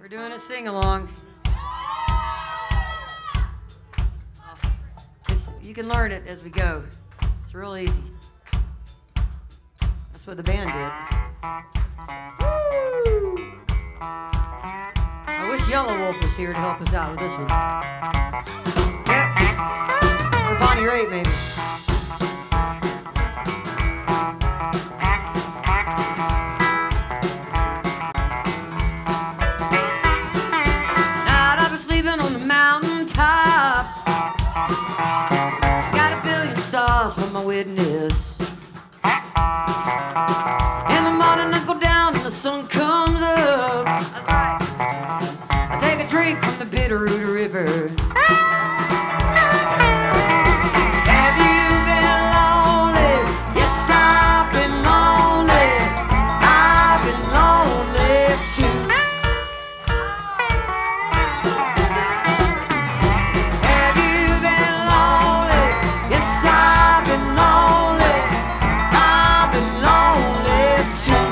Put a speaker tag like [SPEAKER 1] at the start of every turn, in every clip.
[SPEAKER 1] We're doing a sing-along. You can learn it as we go. It's real easy. That's what the band did. Woo! I wish Yellow Wolf was here to help us out with this one. Yep. Or Bonnie Raitt, maybe. Night I've been sleeping on the mountaintop. Got a billion stars for my witness. In the morning I go down and the sun comes up. That's right. I take a drink from the Bitterroot River. Have you been lonely? Yes, I've been lonely. I've been lonely too. Have you been lonely? Yes, I've been lonely. I've been lonely too.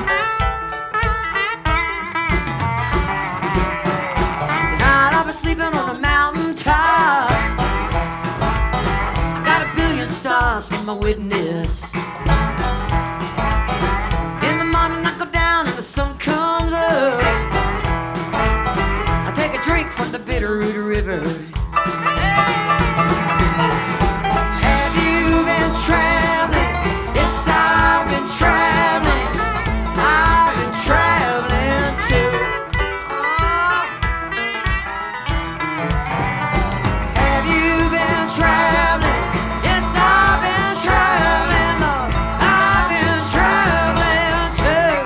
[SPEAKER 1] Tonight I'll be sleeping on a mountaintop. Got a billion stars for my witness. In the morning I go down and the sun comes up. I take a drink from the Bitterroot River. Have you been traveling? Yes, I've been traveling. I've been traveling too. Have you been traveling? Yes, I've been traveling. Lord, I've been traveling too.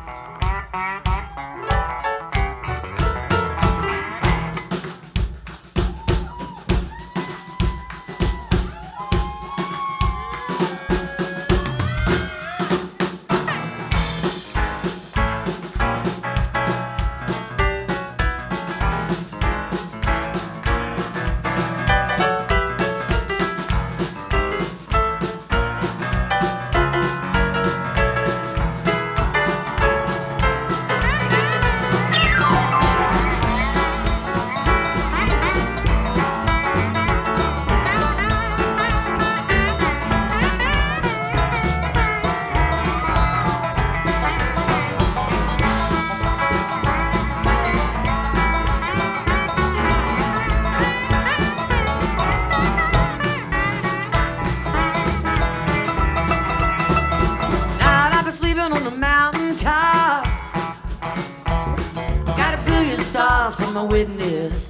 [SPEAKER 1] Night I've been sleeping on the mountaintop. Got a billion stars for my witness.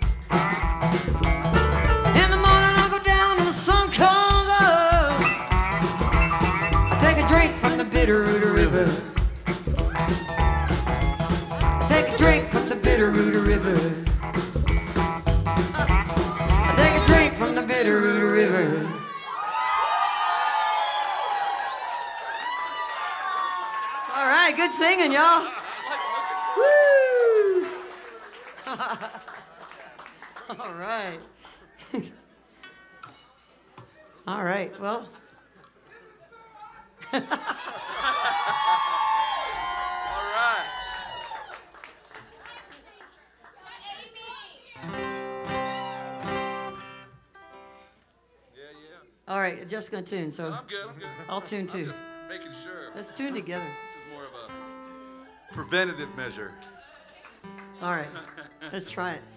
[SPEAKER 1] In the morning I go down and the sun comes up. I take a drink from the Bitterroot River. I take a drink from the Bitterroot River. I take a drink from the Bitterroot River. All right, good singing, y'all. Woo! All right. All right, well.
[SPEAKER 2] All right.
[SPEAKER 1] All right, Jeff's gonna tune, so
[SPEAKER 2] I'm good.
[SPEAKER 1] I'll tune
[SPEAKER 2] I'm
[SPEAKER 1] too.
[SPEAKER 2] just making sure.
[SPEAKER 1] Let's tune together.
[SPEAKER 2] This is more of a preventative measure.
[SPEAKER 1] All right, let's try it.